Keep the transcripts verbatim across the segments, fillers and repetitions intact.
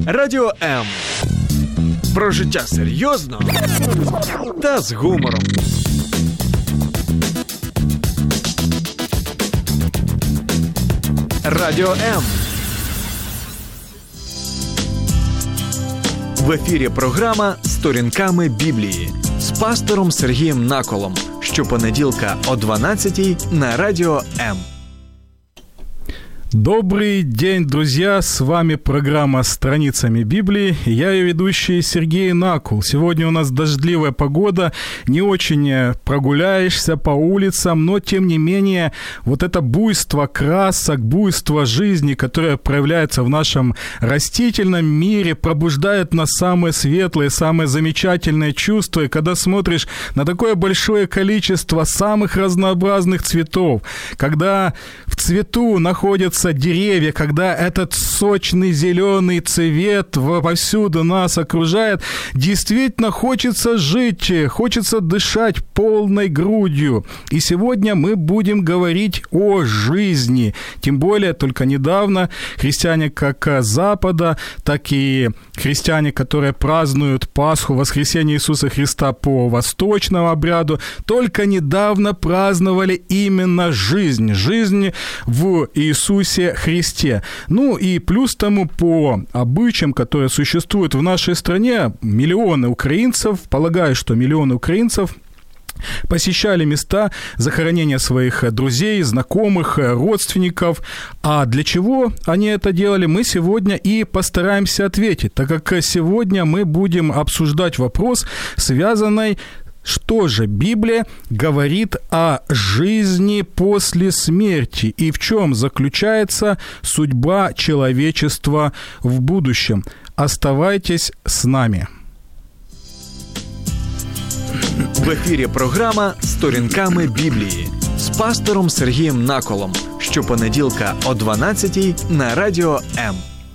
Радіо М. Про життя серйозно та з гумором. Радіо М. В ефірі програма «Сторінками Біблії» з пастором Сергієм Наколом. Щопонеділка о дванадцятій на Радіо М. Добрый день, друзья! С вами программа «Страницами Библии». Я ее ведущий Сергей Накол. Сегодня у нас дождливая погода, не очень прогуляешься по улицам, но, тем не менее, вот это буйство красок, буйство жизни, которое проявляется в нашем растительном мире, пробуждает нас самые светлые, самые замечательные чувства. И когда смотришь на такое большое количество самых разнообразных цветов, когда в цвету находятся деревья, когда этот сочный зеленый цвет повсюду нас окружает, действительно хочется жить, хочется дышать полной грудью. И сегодня мы будем говорить о жизни. Тем более, только недавно христиане как Запада, так и христиане, которые празднуют Пасху, воскресение Иисуса Христа по восточному обряду, только недавно праздновали именно жизнь. Жизнь в Иисусе Христе. Ну и плюс тому, по обычаям, которые существуют в нашей стране, миллионы украинцев, полагаю, что миллионы украинцев посещали места захоронения своих друзей, знакомых, родственников. А для чего они это делали, мы сегодня и постараемся ответить, так как сегодня мы будем обсуждать вопрос, связанный Что же Библия говорит о жизни после смерти и в чем заключается судьба человечества в будущем? Оставайтесь с нами. В ефірі програма «Сторінками Біблії» з пастором Сергієм Наколом. Щопонеділка о дванадцятій на Радіо М.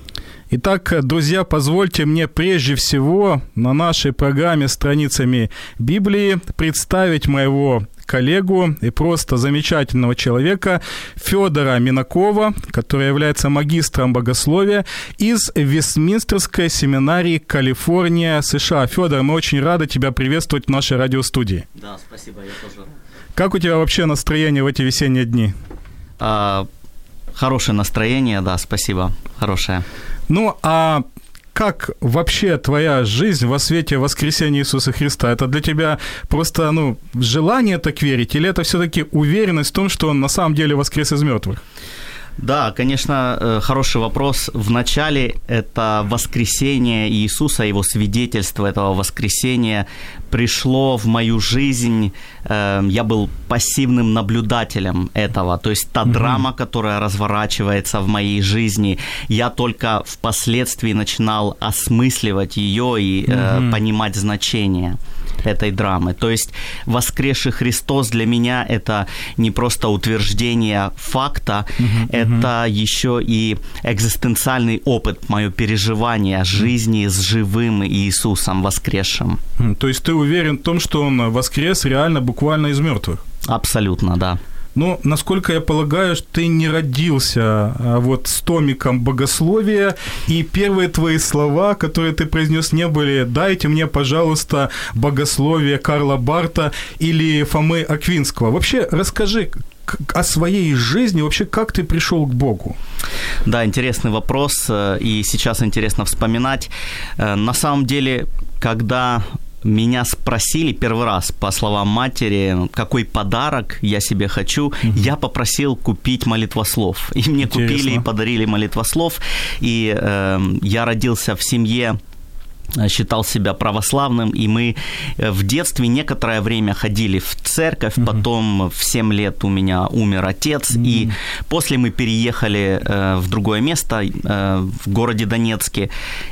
Итак, друзья, позвольте мне прежде всего на нашей программе «Страницами Библии» представить моего коллегу и просто замечательного человека Федора Минакова, который является магистром богословия из Вестминстерской семинарии Калифорния, США. Федор, мы очень рады тебя приветствовать в нашей радиостудии. Да, спасибо, я тоже. Как у тебя вообще настроение в эти весенние дни? А, хорошее настроение, да, спасибо, хорошее. Ну, а как вообще твоя жизнь во свете воскресения Иисуса Христа? Это для тебя просто, ну, желание так верить, или это всё-таки уверенность в том, что Он на самом деле воскрес из мёртвых? Да, конечно, хороший вопрос. Вначале это воскресение Иисуса, Его свидетельство этого воскресения пришло в мою жизнь. Я был пассивным наблюдателем этого. То есть та mm-hmm. драма, которая разворачивается в моей жизни, я только впоследствии начинал осмысливать её и mm-hmm. понимать значение этой драмы. То есть воскресший Христос для меня это не просто утверждение факта, uh-huh, это uh-huh. еще и экзистенциальный опыт, моё переживание жизни с живым Иисусом воскресшим. То есть ты уверен в том, что Он воскрес реально буквально из мёртвых? Абсолютно, да. Но, насколько я полагаю, ты не родился вот с томиком богословия, и первые твои слова, которые ты произнес, не были «дайте мне, пожалуйста, богословие Карла Барта или Фомы Аквинского». Вообще, расскажи о своей жизни, вообще, как ты пришёл к Богу? Да, интересный вопрос, и сейчас интересно вспоминать. На самом деле, когда меня спросили первый раз, по словам матери, какой подарок я себе хочу, mm-hmm. я попросил купить молитвослов. И мне Интересно. Купили и подарили молитвослов. И э, я родился в семье, считал себя православным, и мы в детстве некоторое время ходили в церковь, mm-hmm. потом в семь лет у меня умер отец, mm-hmm. и после мы переехали э, в другое место, э, в городе Донецке,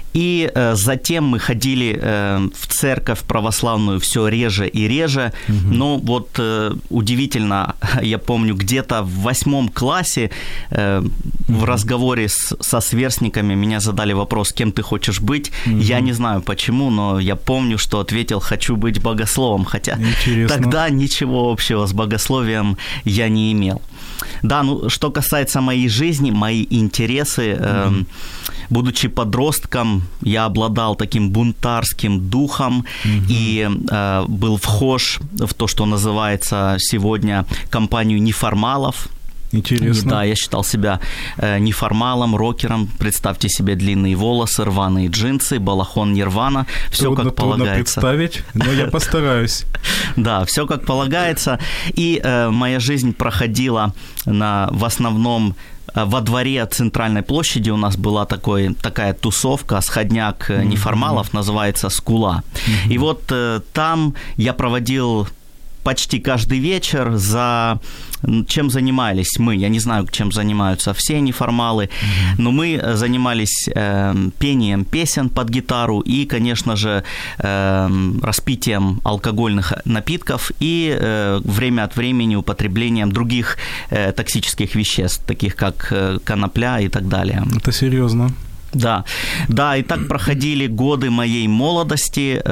и э, затем мы ходили э, в церковь православную все реже и реже, mm-hmm. но вот э, удивительно, я помню, где-то в восьмом классе э, mm-hmm. в разговоре с, со сверстниками меня задали вопрос, кем ты хочешь быть, mm-hmm. я не знаю почему, но я помню, что ответил, хочу быть богословом, хотя Интересно. Тогда ничего общего с богословием я не имел. Да, ну, что касается моей жизни, мои интересы, mm-hmm. э, будучи подростком, я обладал таким бунтарским духом mm-hmm. и э, был вхож в то, что называется сегодня компанию неформалов. Интересно. Да, я считал себя э, неформалом, рокером. Представьте себе длинные волосы, рваные джинсы, балахон Нирвана. Все трудно, как трудно полагается. представить, но я постараюсь. Да, все как полагается. И э, моя жизнь проходила на, в основном во дворе Центральной площади. У нас была такой, такая тусовка, сходняк mm-hmm. неформалов, называется «Скула». Mm-hmm. И вот э, там я проводил почти каждый вечер. За чем занимались мы? Я не знаю, чем занимаются все неформалы, mm-hmm. но мы занимались э, пением песен под гитару и, конечно же, э, распитием алкогольных напитков и э, время от времени употреблением других э, токсических веществ, таких как э, конопля и так далее. Это серьезно. Да, да, и так проходили годы моей молодости.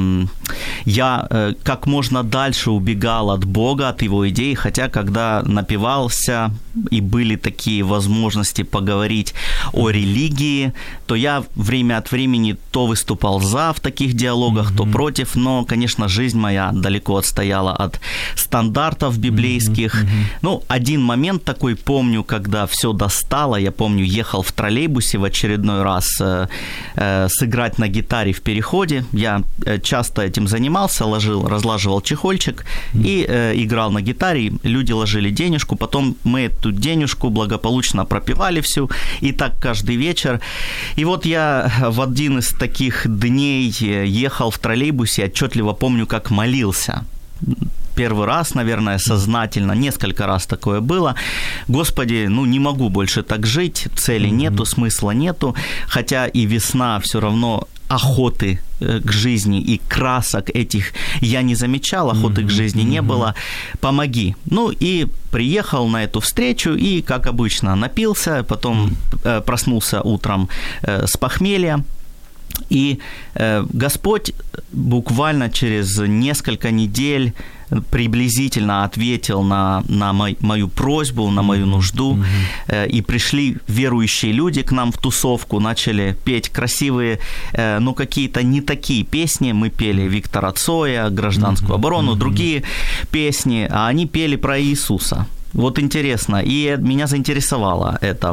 Я как можно дальше убегал от Бога, от Его идей, хотя когда напивался и были такие возможности поговорить о религии, то я время от времени то выступал за в таких диалогах, mm-hmm. то против, но, конечно, жизнь моя далеко отстояла от стандартов библейских. Mm-hmm. Mm-hmm. Ну, один момент такой помню, когда все достало, я помню, ехал в троллейбусе в очередной раз э, э, сыграть на гитаре в переходе. Я э, часто этим занимался, ложил, разлаживал чехольчик mm. и э, играл на гитаре. Люди ложили денежку, потом мы эту денежку благополучно пропивали всю, и так каждый вечер. И вот я в один из таких дней ехал в троллейбусе, отчетливо помню, как молился. Первый раз, наверное, сознательно, несколько раз такое было. Господи, ну не могу больше так жить, цели mm-hmm. нету, смысла нету, хотя и весна, все равно охоты к жизни и красок этих я не замечал, охоты mm-hmm. к жизни не mm-hmm. было. Помоги. Ну и приехал на эту встречу и, как обычно, напился, потом mm-hmm. проснулся утром с похмелья. И э, Господь буквально через несколько недель приблизительно ответил на, на мой, мою просьбу, на мою нужду. Mm-hmm. Э, и пришли верующие люди к нам в тусовку, начали петь красивые, э, ну, какие-то не такие песни. Мы пели Виктора Цоя, «Гражданскую mm-hmm. оборону», mm-hmm. другие песни, а они пели про Иисуса. Вот интересно. И меня заинтересовало это.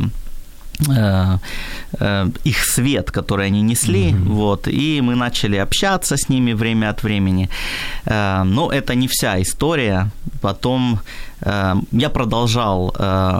Их свет, который они несли, mm-hmm. вот, и мы начали общаться с ними время от времени. Но это не вся история. Потом я продолжал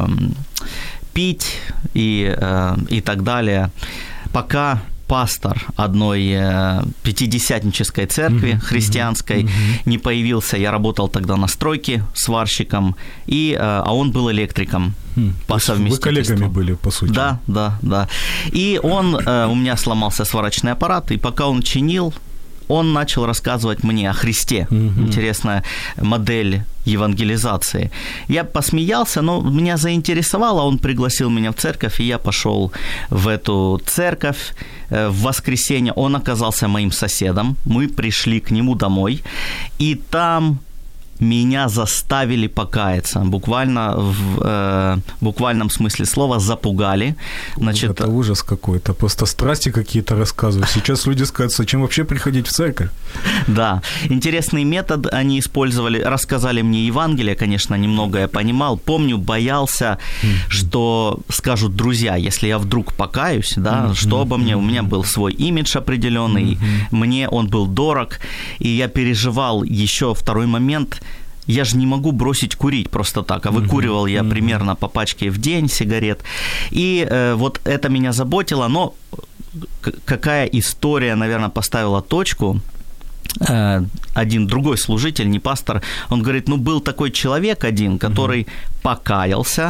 пить и, и так далее, пока пастор одной пятидесятнической церкви mm-hmm. христианской mm-hmm. не появился. Я работал тогда на стройке сварщиком, и, а он был электриком mm. по совместительству. Вы коллегами были, по сути. Да, да, да. И он, у меня сломался сварочный аппарат, и пока он чинил, он начал рассказывать мне о Христе. Mm-hmm. Интересная модель евангелизации. Я посмеялся, но меня заинтересовало. Он пригласил меня в церковь, и я пошел в эту церковь в воскресенье. Он оказался моим соседом. Мы пришли к нему домой, и там меня заставили покаяться. Буквально в э, буквальном смысле слова запугали. Значит, это ужас какой-то. Просто страсти какие-то рассказывают. Сейчас люди скажут, зачем вообще приходить в церковь? Да. Интересный метод они использовали. Рассказали мне Евангелие, конечно, немного я понимал. Помню, боялся, mm-hmm. что скажут друзья, если я вдруг покаюсь, да, mm-hmm. что обо мне? У меня был свой имидж определенный, mm-hmm. мне он был дорог, и я переживал еще второй момент. Я же не могу бросить курить просто так, а выкуривал mm-hmm. я примерно по пачке в день сигарет. И э, вот это меня заботило, но к- какая история, наверное, поставила точку. Э, один другой служитель, не пастор, он говорит, ну был такой человек один, который mm-hmm. покаялся,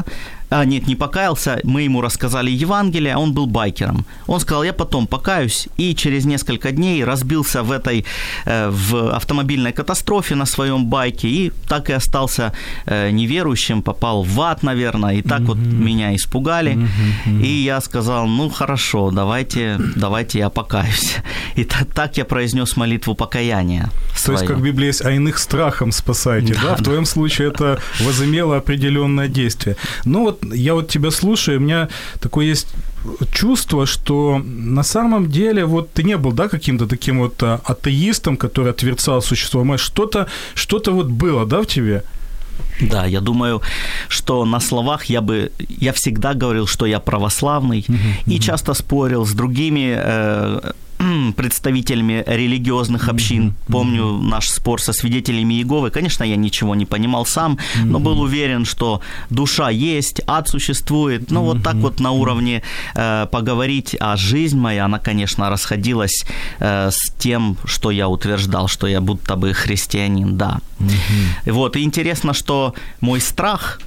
А, нет, не покаялся, мы ему рассказали Евангелие, а он был байкером. Он сказал, я потом покаюсь, и через несколько дней разбился в этой, в автомобильной катастрофе на своем байке, и так и остался неверующим, попал в ад, наверное, и так mm-hmm. вот меня испугали. Mm-hmm. И я сказал, ну, хорошо, давайте, давайте я покаюсь. И так, так я произнес молитву покаяния. То свою. есть, как в Библии есть, а иных страхом спасаете, да? да? В твоем случае это возымело определенное действие. Ну вот я вот тебя слушаю, у меня такое есть чувство, что на самом деле вот ты не был, да, каким-то таким вот атеистом, который отверцал существование, что-то, что-то вот было, да, в тебе? Да, я думаю, что на словах я бы, я всегда говорил, что я православный, uh-huh, и uh-huh. часто спорил с другими э, представителями религиозных общин. Mm-hmm. Помню наш спор со свидетелями Иеговы. Конечно, я ничего не понимал сам, mm-hmm. но был уверен, что душа есть, ад существует. Ну, mm-hmm. вот так вот на уровне э, поговорить, а жизнь моя, она, конечно, расходилась э, с тем, что я утверждал, что я будто бы христианин, да. Mm-hmm. Вот, и интересно, что мой страх,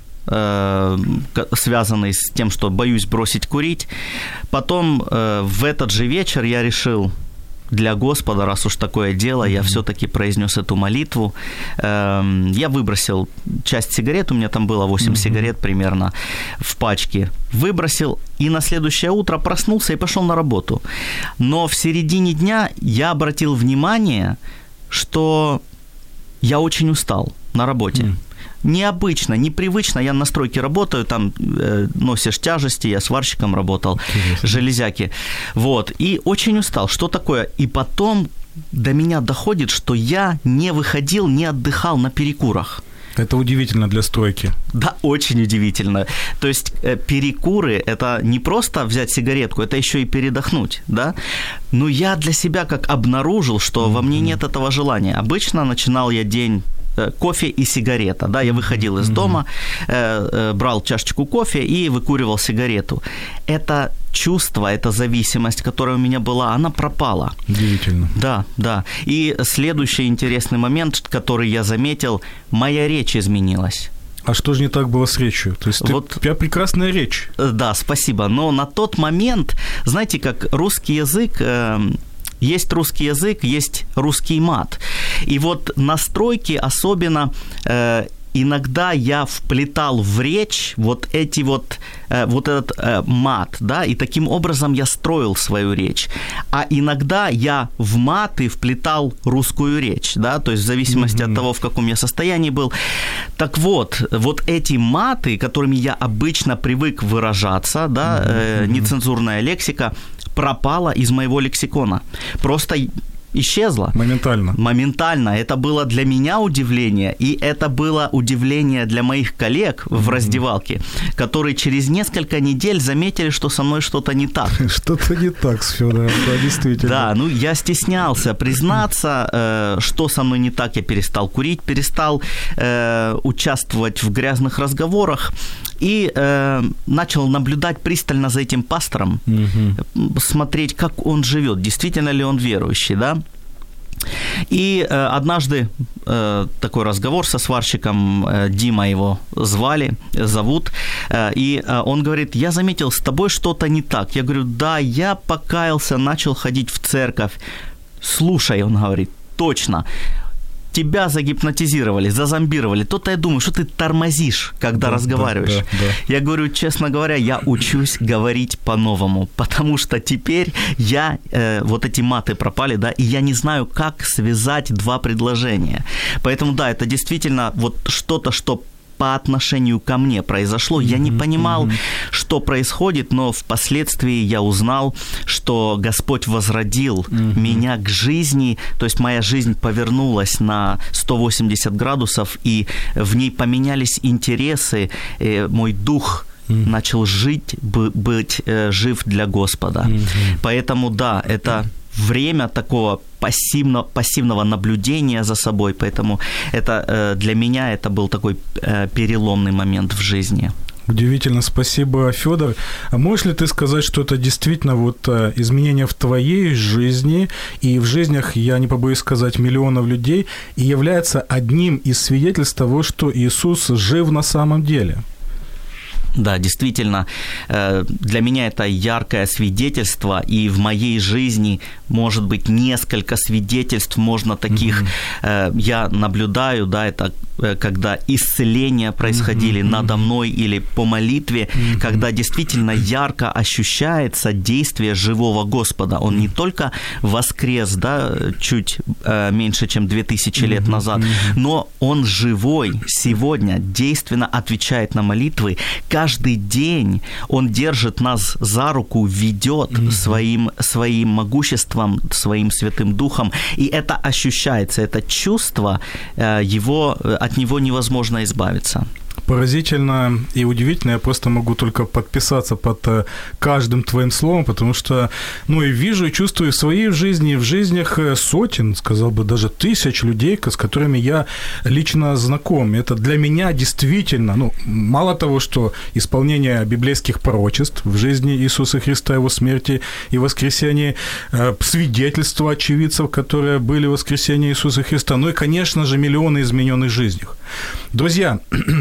связанный с тем, что боюсь бросить курить. Потом э, в этот же вечер я решил для Господа, раз уж такое дело, я все-таки произнес эту молитву. Э, я выбросил часть сигарет, у меня там было восемь mm-hmm. сигарет примерно в пачке. Выбросил и на следующее утро проснулся и пошел на работу. Но в середине дня я обратил внимание, что я очень устал на работе. Mm. Необычно, непривычно. Я на стройке работаю, там э, носишь тяжести, я сварщиком работал, Интересно. железяки. Вот. И очень устал. Что такое? И потом до меня доходит, что я не выходил, не отдыхал на перекурах. Это удивительно для стройки. Да, очень удивительно. То есть э, перекуры – это не просто взять сигаретку, это еще и передохнуть, да? Но я для себя как обнаружил, что mm-hmm. во мне нет этого желания. Обычно начинал я день кофе и сигарета, да, я выходил из дома, э, э, брал чашечку кофе и выкуривал сигарету. Это чувство, эта зависимость, которая у меня была, она пропала. Удивительно. Да, да. И следующий интересный момент, который я заметил, моя речь изменилась. А что же не так было с речью? То есть ты, вот, у тебя прекрасная речь. Да, спасибо. Но на тот момент, знаете, как русский язык... Э, Есть русский язык, есть русский мат. И вот на стройке особенно э, иногда я вплетал в речь вот эти вот, э, вот этот э, мат, да, и таким образом я строил свою речь. А иногда я в маты вплетал русскую речь, да, то есть в зависимости mm-hmm. от того, в каком я состоянии был. Так вот, вот эти маты, которыми я обычно привык выражаться, да, э, нецензурная лексика, пропала из моего лексикона. Просто исчезла. Моментально. Моментально. Это было для меня удивление, и это было удивление для моих коллег в mm-hmm. раздевалке, которые через несколько недель заметили, что со мной что-то не так. Что-то не так с Фёдором, да, действительно. Да, ну я стеснялся признаться, что со мной не так. Я перестал курить, перестал участвовать в грязных разговорах и начал наблюдать пристально за этим пастором, mm-hmm. смотреть, как он живет, действительно ли он верующий, да. И э, однажды э, такой разговор со сварщиком, э, Дима его звали, зовут, э, и э, он говорит, я заметил, с тобой что-то не так. Я говорю, да, я покаялся, начал ходить в церковь. Слушай, он говорит, точно, тебя загипнотизировали, зазомбировали. То-то я думаю, что ты тормозишь, когда да, разговариваешь. Да, да, да. Я говорю, честно говоря, я учусь говорить по-новому, потому что теперь я, э, вот эти маты пропали, да, и я не знаю, как связать два предложения. Поэтому, да, это действительно вот что-то, что по отношению ко мне произошло. Я не понимал, mm-hmm. что происходит, но впоследствии я узнал, что Господь возродил mm-hmm. меня к жизни, то есть моя жизнь повернулась на сто восемьдесят градусов, и в ней поменялись интересы, мой дух mm-hmm. начал жить, быть жив для Господа. Mm-hmm. Поэтому, да, это время такого пассивно, пассивного наблюдения за собой, поэтому это для меня это был такой переломный момент в жизни. Удивительно, спасибо, Фёдор. А можешь ли ты сказать, что это действительно вот изменение в твоей жизни и в жизнях, я не побоюсь сказать, миллионов людей, и является одним из свидетельств того, что Иисус жив на самом деле? Да, действительно, для меня это яркое свидетельство, и в моей жизни, может быть, несколько свидетельств, можно таких, mm-hmm. я наблюдаю, да, это когда исцеления происходили mm-hmm. надо мной или по молитве, mm-hmm. когда действительно ярко ощущается действие живого Господа. Он не только воскрес, да, чуть меньше, чем две тысячи лет mm-hmm. назад, но Он живой сегодня, действенно отвечает на молитвы. Каждый день Он держит нас за руку, ведет mm-hmm. своим, своим могуществом, своим Святым Духом, и это ощущается, это чувство, его, от него невозможно избавиться. Поразительно и удивительно. Я просто могу только подписаться под каждым твоим словом, потому что, ну, и вижу, и чувствую в своей жизни, в жизнях сотен, сказал бы, даже тысяч людей, с которыми я лично знаком. Это для меня действительно, ну, мало того, что исполнение библейских пророчеств в жизни Иисуса Христа, Его смерти и воскресения, свидетельства очевидцев, которые были в воскресении Иисуса Христа, ну и, конечно же, миллионы измененных жизней. Друзья,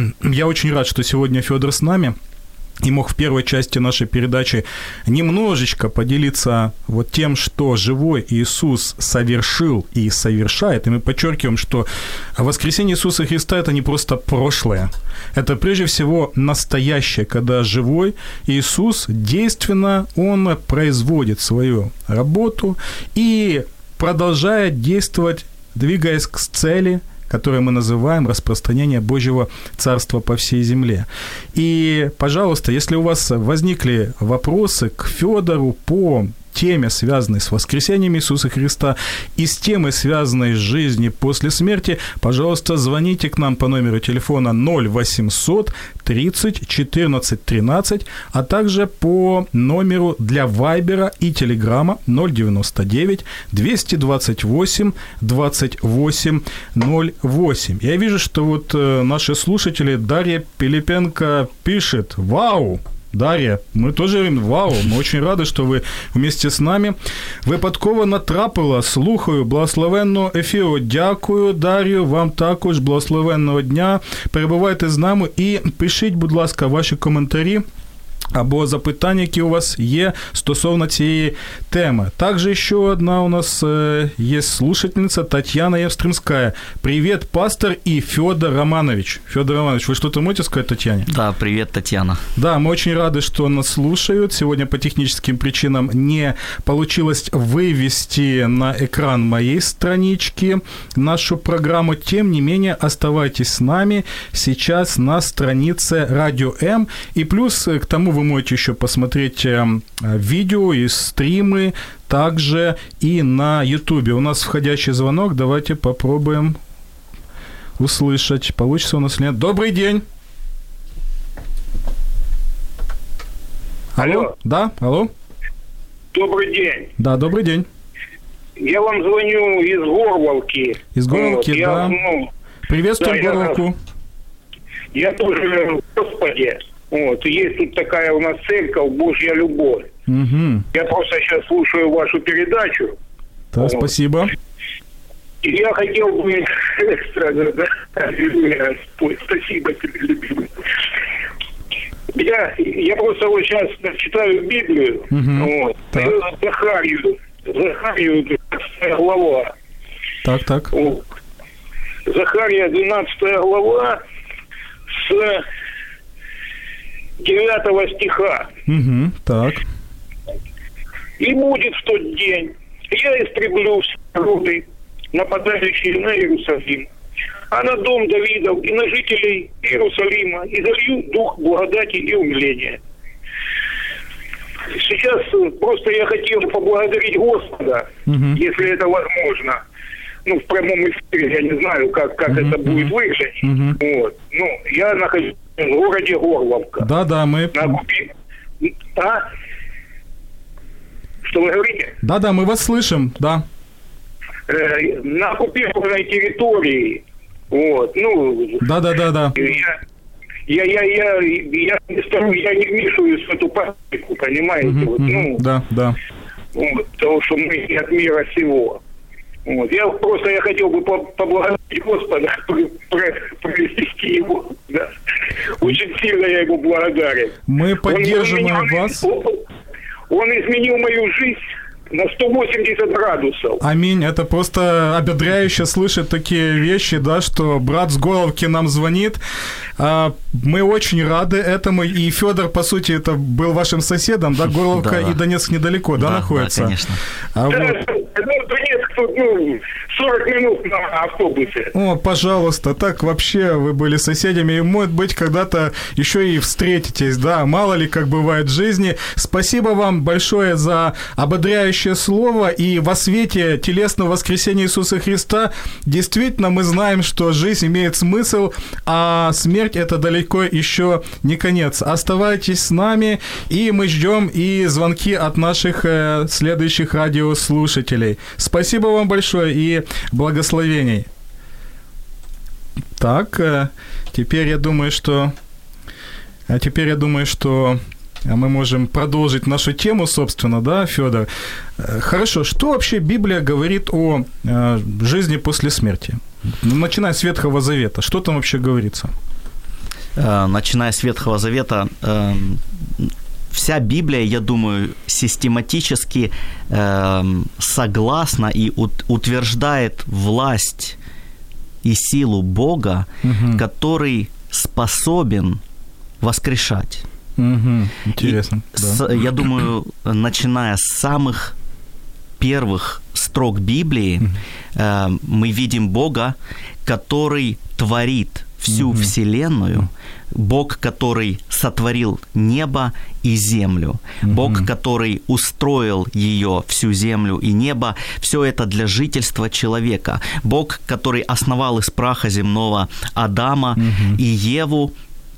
я очень рад, что сегодня Фёдор с нами и мог в первой части нашей передачи немножечко поделиться вот тем, что живой Иисус совершил и совершает. И мы подчеркиваем, что воскресение Иисуса Христа – это не просто прошлое. Это прежде всего настоящее, когда живой Иисус действенно, Он производит свою работу и продолжает действовать, двигаясь к цели, которое мы называем распространение Божьего Царства по всей земле. И, пожалуйста, если у вас возникли вопросы к Фёдору по теме, связанной с воскресением Иисуса Христа, и с темой, связанной с жизнью после смерти, пожалуйста, звоните к нам по номеру телефона ноль восемьсот тридцать четырнадцать тринадцать, а также по номеру для Вайбера и Телеграма ноль девяносто девять двести двадцать восемь двадцать восемь ноль восемь. Я вижу, что вот наши слушатели, Дарья Пилипенко пишет: «Вау!» Дарья, мы тоже говорим вау, мы очень рады, что ви вместе з нами. Випадково натрапила, слухаю, благословенного ефіру. Дякую, Дар'ю, вам також благословенного дня. Перебувайте з нами і пишіть, будь ласка, ваші коментарі або запитання, які у вас є стосовно цієї теми. Також ще одна у нас є слушательниця Татьяна Евстримская. Привет, пастор и Фёдор Романович. Фёдор Романович, вы что-то можете сказать Татьяне? Да, привет, Татьяна. Да, мы очень рады, что нас слушают. Сегодня по техническим причинам не получилось вывести на экран моей странички нашу программу. Тем не менее, оставайтесь с нами сейчас на странице Радио М. И плюс к тому вы можете еще посмотреть видео и стримы также и на Ютубе. У нас входящий звонок. Давайте попробуем услышать. Получится у нас или нет. Добрый день. Алло. Алло. Да, алло. Добрый день. Да, добрый день. Я вам звоню из Горловки. Из Горловки, вот, да. Я, ну, приветствуем да, Горловку. Я, я тоже в Господе. Вот, есть тут такая у нас церковь «Божья любовь». Угу. Я просто сейчас слушаю вашу передачу. Да, вот. Спасибо. И я хотел бы экстра, да, спасибо тебе, любимый. Я, я просто вот сейчас читаю Библию, угу. Вот, Захарию, Захарию, двенадцатая глава. Так, так. Вот. Захария, двенадцатая глава, с девятого стиха. Угу, так. «И будет в тот день, я истреблю все народы, нападающие на Иерусалим, а на дом Давидов и на жителей Иерусалима, и залью дух благодати и умиления». Сейчас просто я хотел поблагодарить Господа, угу. Если это возможно. Ну, в прямом эфире, я не знаю, как, как uh-huh, это будет uh-huh. выглядеть. Uh-huh. Вот. Ну, я нахожусь в городе Горловка. Да-да, мы... На оккупи... А? Что вы говорите? Да-да, мы вас слышим, да. Э, на оккупированной территории. Вот, ну... Да-да-да-да. Я, я, я, я, я, не стару, я не вмешиваюсь в эту практику, понимаете? Uh-huh, вот, uh-huh. Ну, да, да. Вот, потому что мы не от мира сего. Вот. Я просто я хотел бы поблагодарить Господа, произвести его. Да. Очень сильно я ему благодарен. Мы поддерживаем он, он вас. Он, он изменил мою жизнь на сто восемьдесят градусов. Аминь. Это просто ободряюще слышать такие вещи, да, что брат с Горловки нам звонит. Мы очень рады этому. И Федор, по сути, это был вашим соседом, да? Горловка да, и Донецк недалеко, да, да находится? Да, конечно. А да, вот... ну, Донецк тут, ну, сорок минут на автобусе. О, пожалуйста, так вообще вы были соседями, и, может быть, когда-то еще и встретитесь, да, мало ли, как бывает в жизни. Спасибо вам большое за ободряющее слово, и во свете телесного воскресения Иисуса Христа действительно мы знаем, что жизнь имеет смысл, а смерть – это далеко еще не конец. Оставайтесь с нами, и мы ждем и звонки от наших э, следующих радиослушателей. Спасибо вам большое и благословений. Так, теперь я думаю, что... А теперь я думаю, что мы можем продолжить нашу тему, собственно, да, Фёдор? Хорошо, что вообще Библия говорит о жизни после смерти? Начиная с Ветхого Завета, что там вообще говорится? Начиная с Ветхого Завета... Вся Библия, я думаю, систематически э, согласна и ут- утверждает власть и силу Бога, угу. который способен воскрешать. Угу. Интересно. И, да. с, я думаю, начиная с самых первых строк Библии, угу. э, мы видим Бога, который творит всю угу. Вселенную, Бог, который сотворил небо и землю, mm-hmm. Бог, который устроил ее, всю землю и небо, все это для жительства человека, Бог, который основал из праха земного Адама mm-hmm. и Еву,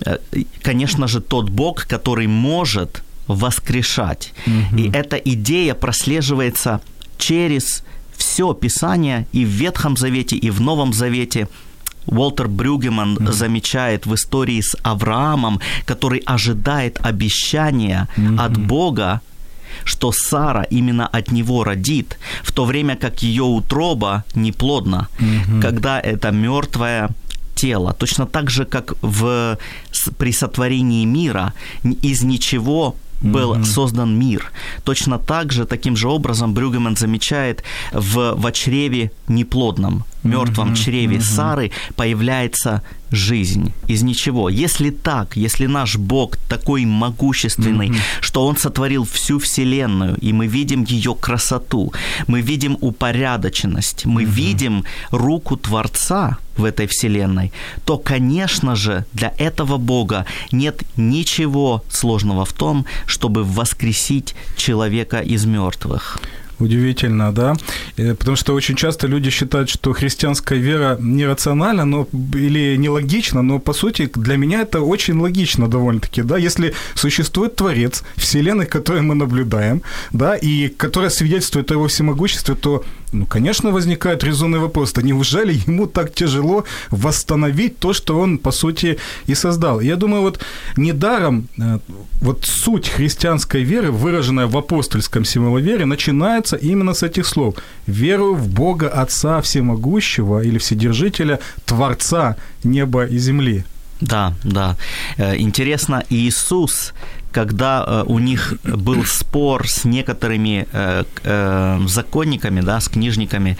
конечно же, тот Бог, который может воскрешать. Mm-hmm. И эта идея прослеживается через все Писание и в Ветхом Завете, и в Новом Завете. Уолтер Брюгеман mm-hmm. замечает в истории с Авраамом, который ожидает обещания mm-hmm. от Бога, что Сара именно от него родит, в то время как ее утроба неплодна, mm-hmm. когда это мертвое тело. Точно так же, как в, при сотворении мира из ничего был mm-hmm. создан мир. Точно так же, таким же образом Брюгеман замечает в, в чреве неплодном, мертвом mm-hmm. чреве mm-hmm. Сары появляется жизнь из ничего. Если так, если наш Бог такой могущественный, mm-hmm. что Он сотворил всю Вселенную, и мы видим ее красоту, мы видим упорядоченность, мы mm-hmm. видим руку Творца в этой Вселенной, то, конечно же, для этого Бога нет ничего сложного в том, чтобы воскресить человека из мертвых. Удивительно, да? Потому что очень часто люди считают, что христианская вера нерациональна, но, или нелогична, но, по сути, для меня это очень логично довольно-таки, да? Если существует Творец, Вселенной, которую мы наблюдаем, да, и которая свидетельствует о его всемогуществе, то, ну, конечно, возникает резонный вопрос, да неужели ему так тяжело восстановить то, что он, по сути, и создал? Я думаю, вот недаром вот суть христианской веры, выраженная в апостольском символовере, начинается именно с этих слов. «Верую в Бога Отца Всемогущего» или «Вседержителя, Творца неба и земли». Да, да. Интересно, Иисус, когда у них был спор с некоторыми законниками, да, с книжниками,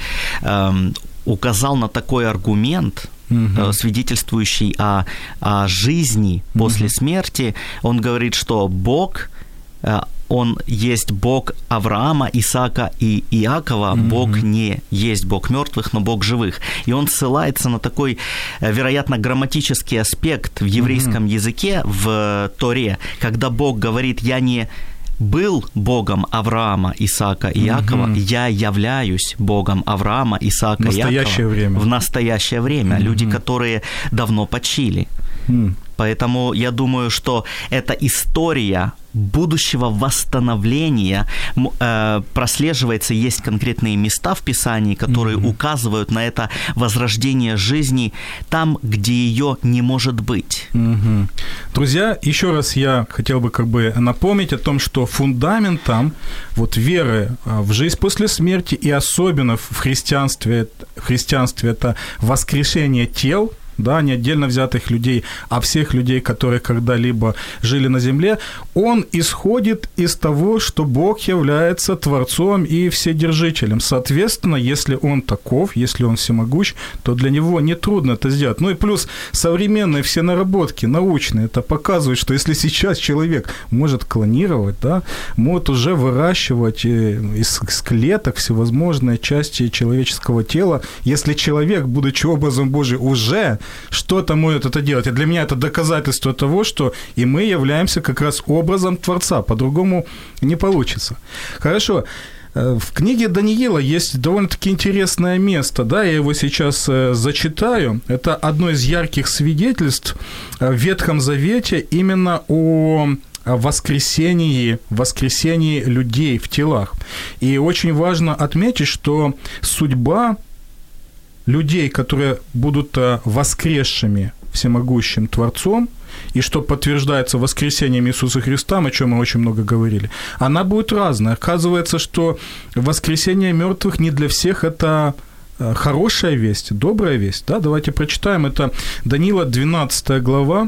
указал на такой аргумент, Uh-huh. свидетельствующий о, о жизни после uh-huh. смерти. Он говорит, что Бог, Он есть Бог Авраама, Исаака и Иакова. Uh-huh. Бог не есть Бог мертвых, но Бог живых. И он ссылается на такой, вероятно, грамматический аспект в еврейском uh-huh. языке, в Торе, когда Бог говорит: «Я не был Богом Авраама, Исаака и Иакова, угу. я являюсь Богом Авраама, Исаака и Иакова время. в настоящее время. Угу. Люди, которые давно почили. Угу. Поэтому я думаю, что эта история будущего восстановления э, прослеживается, есть конкретные места в Писании, которые mm-hmm. указывают на это возрождение жизни там, где ее не может быть. Mm-hmm. Друзья, еще раз я хотел бы как бы напомнить о том, что фундаментом вот веры в жизнь после смерти и особенно в христианстве, в христианстве это воскрешение тел, да, не отдельно взятых людей, а всех людей, которые когда-либо жили на земле, он исходит из того, что Бог является Творцом и Вседержителем. Соответственно, если Он таков, если Он всемогущ, то для Него нетрудно это сделать. Ну и плюс современные все наработки научные, это показывает, что если сейчас человек может клонировать, да, может уже выращивать из клеток всевозможные части человеческого тела, если человек, будучи образом Божиим, уже что-то может это делать. И для меня это доказательство того, что и мы являемся как раз образом Творца. По-другому не получится. Хорошо. В книге Даниила есть довольно-таки интересное место, да, я его сейчас зачитаю. Это одно из ярких свидетельств в Ветхом Завете именно о воскресении, воскресении людей в телах. И очень важно отметить, что судьба людей, которые будут воскресшими всемогущим Творцом, и что подтверждается воскресением Иисуса Христа, о чем мы очень много говорили, она будет разная. Оказывается, что воскресение мертвых не для всех это хорошая весть, добрая весть. Да? Давайте прочитаем. Это Даниила, двенадцатая глава,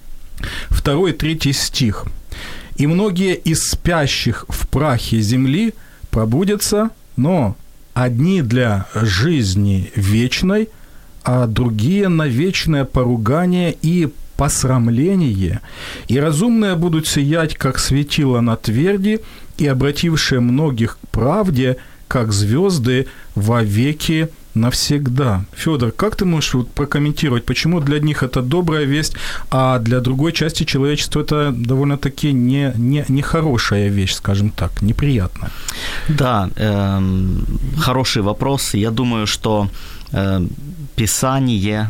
второй и третий стих. «И многие из спящих в прахе земли пробудятся, но одни для жизни вечной, а другие на вечное поругание и посрамление. И разумные будут сиять, как светило на тверди, и обратившие многих к правде, как звезды во веки навсегда». Фёдор, как ты можешь вот прокомментировать, почему для одних это добрая весть, а для другой части человечества это довольно-таки не, не, не хорошая вещь, скажем так, неприятная? Да, э, хороший вопрос. Я думаю, что э, Писание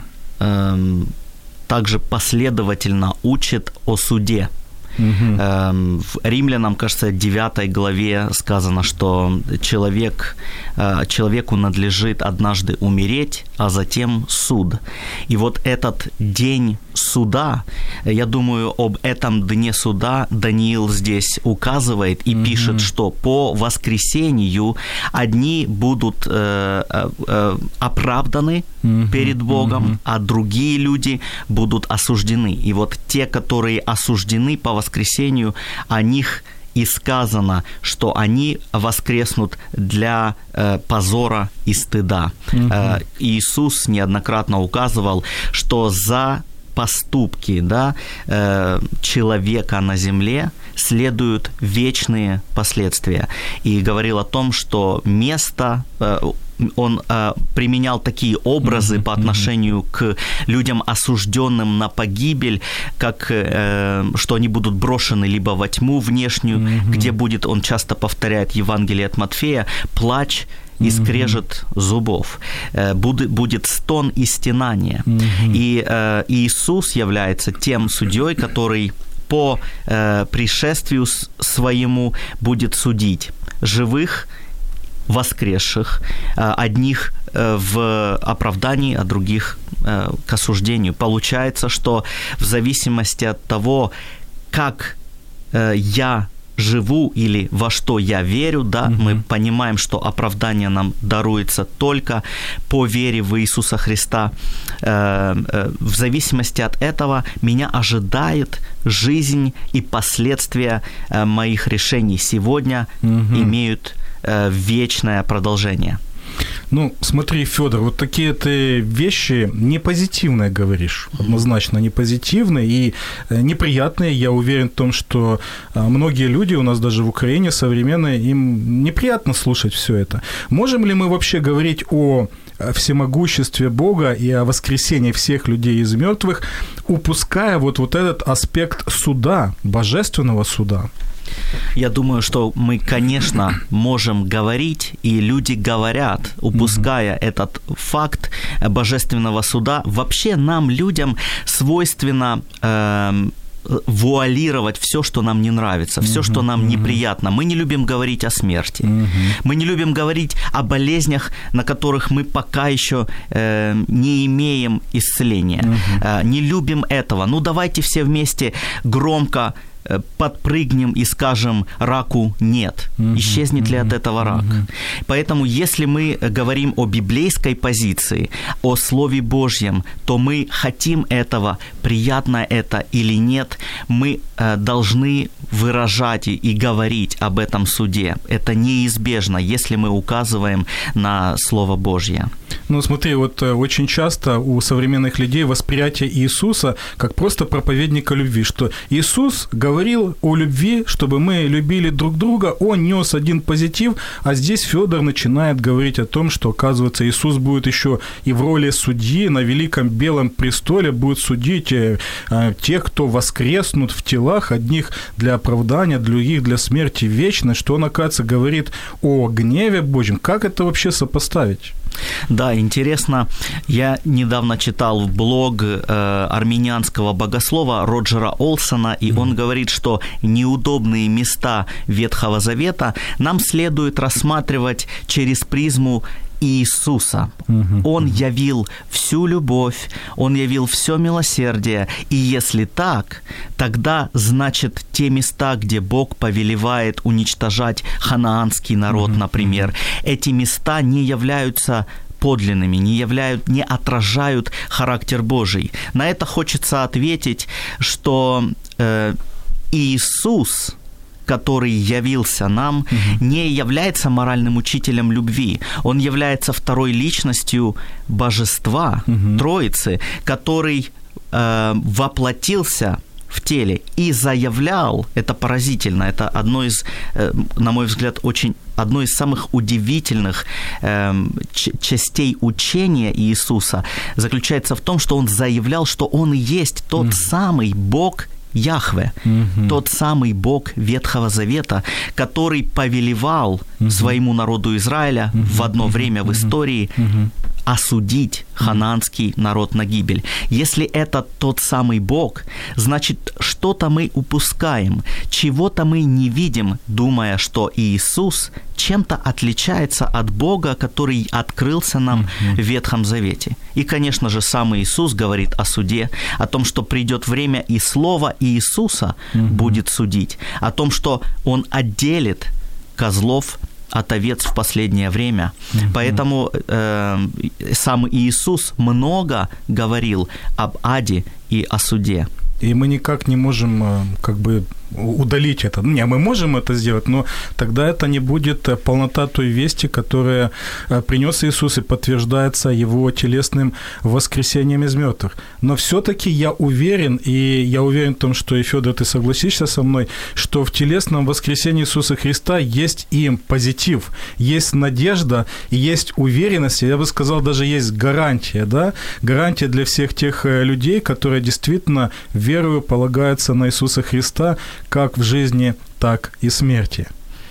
э, также последовательно учит о суде. Uh-huh. В Римлянам, кажется, девятой главе сказано, что человек, человеку надлежит однажды умереть, а затем суд. И вот этот день суда, я думаю, об этом дне суда Даниил здесь указывает и uh-huh. пишет, что по воскресению одни будут э, э, оправданы uh-huh. перед Богом, uh-huh. а другие люди будут осуждены. И вот те, которые осуждены по воскресению, о них и сказано, что они воскреснут для э, позора и стыда. Uh-huh. Э, Иисус неоднократно указывал, что за поступки, да, э, человека на земле следуют вечные последствия. И говорил о том, что место, э, он э, применял такие образы mm-hmm. по отношению к людям, осужденным на погибель, как э, что они будут брошены либо во тьму внешнюю, mm-hmm. где будет, он часто повторяет Евангелие от Матфея, плач и скрежет mm-hmm. зубов, будет, будет стон и стенание. Mm-hmm. И э, Иисус является тем судьей, который по э, пришествию своему будет судить живых, воскресших, э, одних э, в оправдании, а других э, к осуждению. Получается, что в зависимости от того, как э, я живу или во что я верю, да, mm-hmm. мы понимаем, что оправдание нам даруется только по вере в Иисуса Христа. В зависимости от этого меня ожидает жизнь и последствия моих решений сегодня mm-hmm. имеют вечное продолжение. Ну, смотри, Фёдор, вот такие ты вещи не позитивные говоришь, однозначно не позитивные и неприятные. Я уверен в том, что многие люди у нас даже в Украине современные, им неприятно слушать все это. Можем ли мы вообще говорить о всемогуществе Бога и о воскресении всех людей из мертвых, упуская вот, вот этот аспект суда, божественного суда? Я думаю, что мы, конечно, можем говорить, и люди говорят, упуская mm-hmm. этот факт божественного суда. Вообще нам, людям, свойственно э, вуалировать все, что нам не нравится, все, mm-hmm. что нам неприятно. Мы не любим говорить о смерти. Mm-hmm. Мы не любим говорить о болезнях, на которых мы пока еще э, не имеем исцеления. Mm-hmm. Э, не любим этого. Ну, давайте все вместе громко подпрыгнем и скажем раку «нет». Uh-huh, Исчезнет uh-huh, ли от этого рак? Uh-huh. Поэтому, если мы говорим о библейской позиции, о Слове Божьем, то мы хотим этого, приятно это или нет, мы э, должны выражать и, и говорить об этом суде. Это неизбежно, если мы указываем на Слово Божье. Ну, смотри, вот очень часто у современных людей восприятие Иисуса как просто проповедника любви, что Иисус говорил о любви, чтобы мы любили друг друга, Он нес один позитив, а здесь Федор начинает говорить о том, что, оказывается, Иисус будет еще и в роли судьи на великом белом престоле, будет судить тех, кто воскреснут в телах, одних для оправдания, других для смерти вечной, что Он, оказывается, говорит о гневе Божьем. Как это вообще сопоставить? Да, интересно, я недавно читал блог э, арменианского богослова Роджера Олсона, и mm-hmm. он говорит, что неудобные места Ветхого Завета нам следует рассматривать через призму Иисуса. Mm-hmm. Он явил всю любовь, Он явил все милосердие, и если так, тогда, значит, те места, где Бог повелевает уничтожать ханаанский народ, mm-hmm. например, эти места не являются подлинными, не являют, не отражают характер Божий. На это хочется ответить, что э, Иисус, который явился нам, mm-hmm. не является моральным учителем любви. Он является второй личностью божества, mm-hmm. Троицы, который э, воплотился в теле и заявлял, это поразительно, это одно из, э, на мой взгляд, очень одно из самых удивительных э, ч- частей учения Иисуса заключается в том, что Он заявлял, что Он и есть тот mm-hmm. самый Бог Яхве, mm-hmm. тот самый Бог Ветхого Завета, который повелевал mm-hmm. своему народу Израиля mm-hmm. в одно время в истории mm-hmm. осудить ханаанский народ на гибель. Если это тот самый Бог, значит, что-то мы упускаем, чего-то мы не видим, думая, что Иисус чем-то отличается от Бога, который открылся нам mm-hmm. в Ветхом Завете. И, конечно же, сам Иисус говорит о суде, о том, что придет время, и Слово Иисуса mm-hmm. будет судить, о том, что Он отделит козлов от овец в последнее время. Mm-hmm. Поэтому э, сам Иисус много говорил об аде и о суде. И мы никак не можем как бы удалить это. Не, мы можем это сделать, но тогда это не будет полнота той вести, которая принес Иисус и подтверждается Его телесным воскресением из мертвых. Но все-таки я уверен, и я уверен в том, что, и Федор, ты согласишься со мной, что в телесном воскресении Иисуса Христа есть и позитив, есть надежда, и есть уверенность, я бы сказал, даже есть гарантия, да? Гарантия для всех тех людей, которые действительно верою полагаются на Иисуса Христа, как в жизни, так и смерти.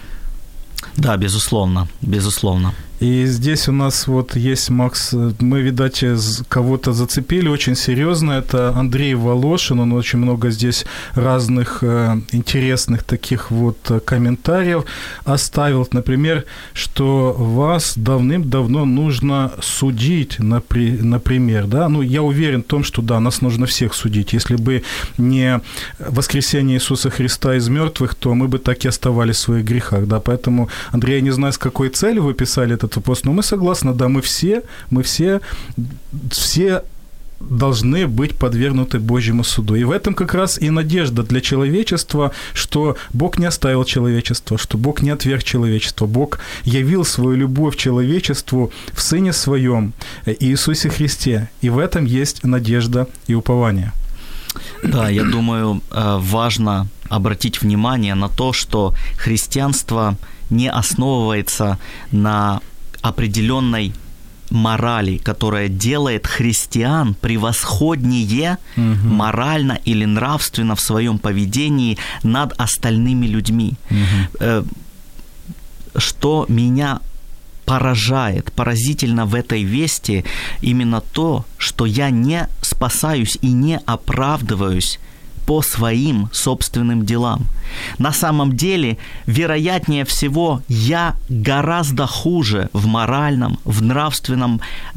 Да, безусловно, безусловно. И здесь у нас вот есть, Макс, мы, видать, кого-то зацепили очень серьезно. Это Андрей Волошин, он очень много здесь разных э, интересных таких вот комментариев оставил. Например, что вас давным-давно нужно судить, например, да? Ну, я уверен в том, что да, нас нужно всех судить. Если бы не воскресение Иисуса Христа из мертвых, то мы бы так и оставались в своих грехах, да? Поэтому, Андрей, я не знаю, с какой целью вы писали этот вопрос, но мы согласны, да, мы все, мы все, все должны быть подвергнуты Божьему суду. И в этом как раз и надежда для человечества, что Бог не оставил человечество, что Бог не отверг человечество. Бог явил свою любовь человечеству в Сыне Своем, Иисусе Христе. И в этом есть надежда и упование. Да, я думаю, важно обратить внимание на то, что христианство не основывается на определенной морали, которая делает христиан превосходнее угу. морально или нравственно в своем поведении над остальными людьми. Угу. Что меня поражает, поразительно в этой вести именно то, что я не спасаюсь и не оправдываюсь по своим собственным делам. На самом деле, вероятнее всего, я гораздо хуже в моральном, в нравственном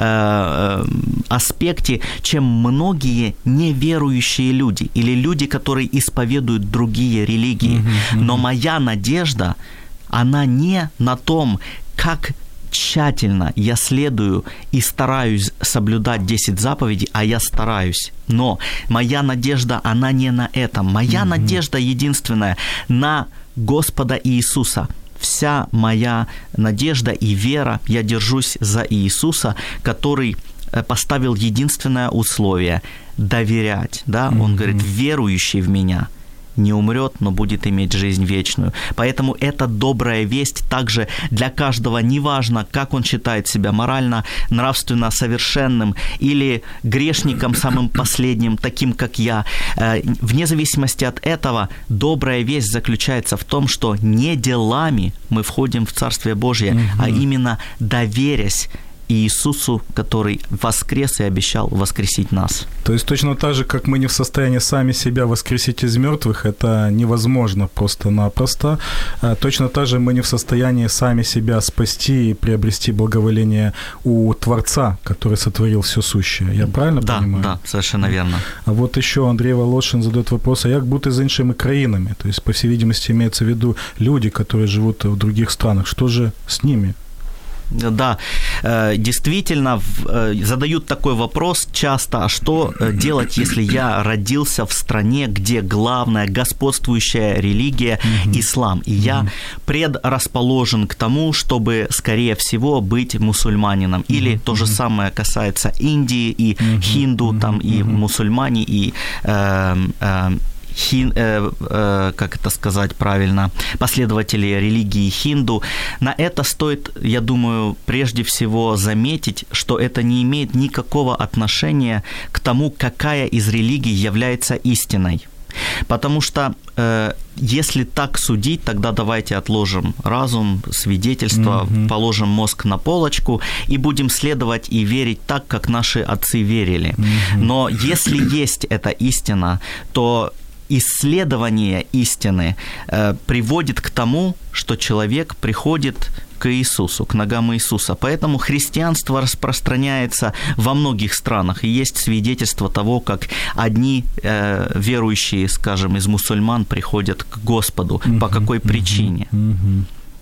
э, аспекте, чем многие неверующие люди или люди, которые исповедуют другие религии. Mm-hmm. Но моя надежда, она не на том, как тщательно я следую и стараюсь соблюдать десять заповедей, а я стараюсь. Но моя надежда, она не на этом. Моя mm-hmm. надежда единственная на Господа Иисуса. Вся моя надежда и вера, я держусь за Иисуса, который поставил единственное условие – доверять. Да? Mm-hmm. Он говорит, верующий в Меня не умрет, но будет иметь жизнь вечную. Поэтому эта добрая весть также для каждого, неважно, как он считает себя морально, нравственно совершенным или грешником самым последним, таким, как я. Вне зависимости от этого, добрая весть заключается в том, что не делами мы входим в Царствие Божие, mm-hmm. а именно доверясь Иисусу, который воскрес и обещал воскресить нас. То есть точно так же, как мы не в состоянии сами себя воскресить из мертвых, это невозможно просто-напросто, точно так же мы не в состоянии сами себя спасти и приобрести благоволение у Творца, который сотворил все сущее. Я правильно да, понимаю? Да, совершенно верно. А вот еще Андрей Волошин задает вопрос, а як бути з іншими країнами? То есть, по всей видимости, имеется в виду люди, которые живут в других странах. Что же с ними? Да, действительно, задают такой вопрос часто, а что делать, если я родился в стране, где главная господствующая религия – ислам, и я предрасположен к тому, чтобы, скорее всего, быть мусульманином. Или то же самое касается Индии и хинду, там и мусульмане, и э, э, Хин, э, э, как это сказать правильно, последователи религии хинду. На это стоит, я думаю, прежде всего заметить, что это не имеет никакого отношения к тому, какая из религий является истиной. Потому что э, если так судить, тогда давайте отложим разум, свидетельство, mm-hmm. положим мозг на полочку и будем следовать и верить так, как наши отцы верили. Mm-hmm. Но если есть эта истина, то исследование истины э, приводит к тому, что человек приходит к Иисусу, к ногам Иисуса. Поэтому христианство распространяется во многих странах. И есть свидетельство того, как одни э, верующие, скажем, из мусульман приходят к Господу. Mm-hmm. По какой причине? Mm-hmm.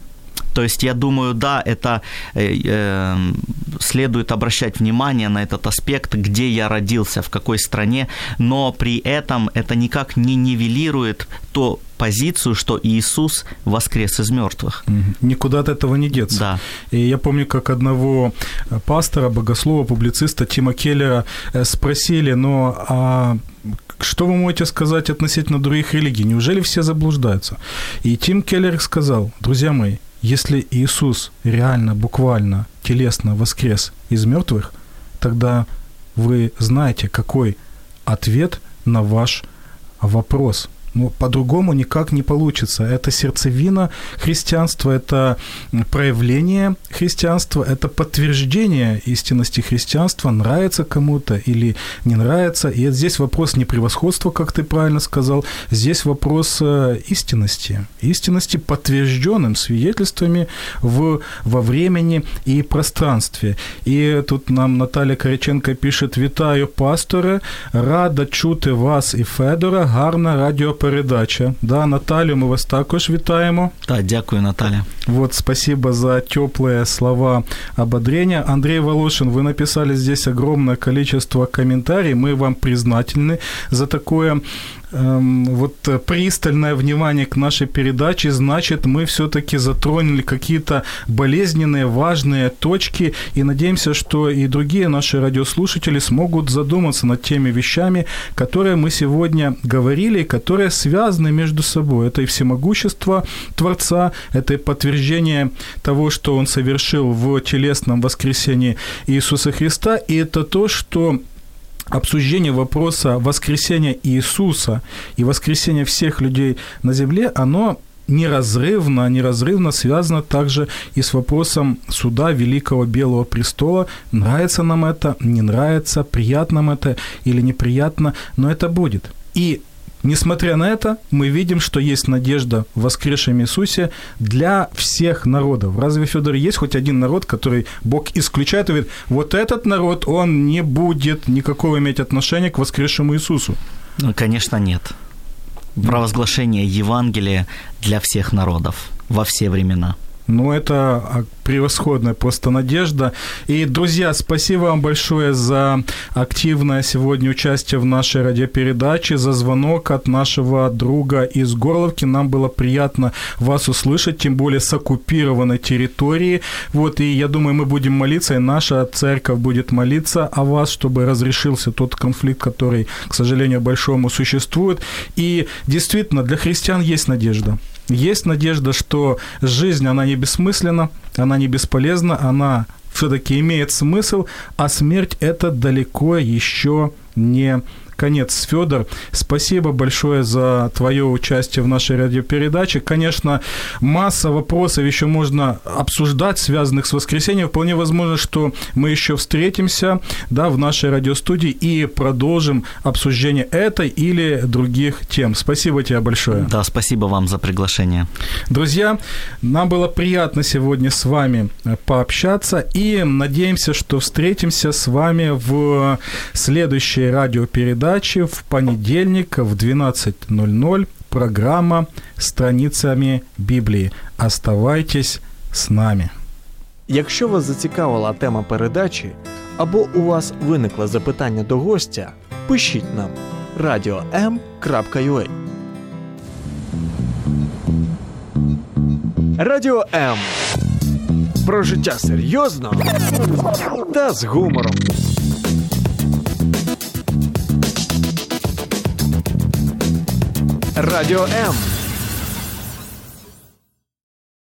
То есть, я думаю, да, это э, э, следует обращать внимание на этот аспект, где я родился, в какой стране, но при этом это никак не нивелирует ту позицию, что Иисус воскрес из мертвых. Никуда от этого не деться. Да. И я помню, как одного пастора, богослова, публициста Тима Келлера спросили, ну, а что вы можете сказать относительно других религий? Неужели все заблуждаются? И Тим Келлер сказал, друзья мои, если Иисус реально, буквально, телесно воскрес из мертвых, тогда вы знаете, какой ответ на ваш вопрос. Но по-другому никак не получится. Это сердцевина христианства, это проявление христианства, это подтверждение истинности христианства, нравится кому-то или не нравится. И здесь вопрос не превосходства, как ты правильно сказал, здесь вопрос истинности. Истинности, подтвержденным свидетельствами в, во времени и пространстве. И тут нам Наталя Кориченко пишет: «Вітаю, пасторе, рада чути вас і Федора, гарна радіо передача». Да, Наталю, мы вас також вітаємо. Да, дякую, Наталья. Вот, спасибо за теплые слова ободрения. Андрей Волошин, вы написали здесь огромное количество комментариев. Мы вам признательны за такое эм, вот пристальное внимание к нашей передаче, значит, мы все-таки затронули какие-то болезненные, важные точки, и надеемся, что и другие наши радиослушатели смогут задуматься над теми вещами, которые мы сегодня говорили, которые связаны между собой. Это и всемогущество Творца, это и подтверждение того, что Он совершил в телесном воскресении Иисуса Христа, и это то, что обсуждение вопроса воскресения Иисуса и воскресения всех людей на земле, оно неразрывно, неразрывно связано также и с вопросом суда Великого Белого Престола. Нравится нам это, не нравится, приятно нам это или неприятно, но это будет. И несмотря на это, мы видим, что есть надежда в воскресшем Иисусе для всех народов. Разве, Фёдор, есть хоть один народ, который Бог исключает и говорит, вот этот народ, он не будет никакого иметь отношения к воскресшему Иисусу? Ну, конечно, нет. Провозглашение Евангелия для всех народов во все времена. Ну, это превосходная просто надежда. И, друзья, спасибо вам большое за активное сегодня участие в нашей радиопередаче, за звонок от нашего друга из Горловки. Нам было приятно вас услышать, тем более с оккупированной территории. Вот, и я думаю, мы будем молиться, и наша церковь будет молиться о вас, чтобы разрешился тот конфликт, который, к сожалению, большому существует. И действительно, для христиан есть надежда. Есть надежда, что жизнь, она не бессмысленна, она не бесполезна, она все-таки имеет смысл, а смерть – это далеко еще не конец. Фёдор, спасибо большое за твое участие в нашей радиопередаче. Конечно, масса вопросов еще можно обсуждать, связанных с воскресением. Вполне возможно, что мы еще встретимся, да, в нашей радиостудии и продолжим обсуждение этой или других тем. Спасибо тебе большое. Да, спасибо вам за приглашение. Друзья, нам было приятно сегодня с вами пообщаться и надеемся, что встретимся с вами в следующей радиопередаче в понедельник в двенадцать ноль ноль. Программа «Страницями Біблії». Оставайтесь з нами. Якщо вас зацікавила тема передачі або у вас виникло запитання до гостя, пишіть нам радіо ем крапка ю а. Радіо М. Про життя серйозно та з гумором. Радіо М.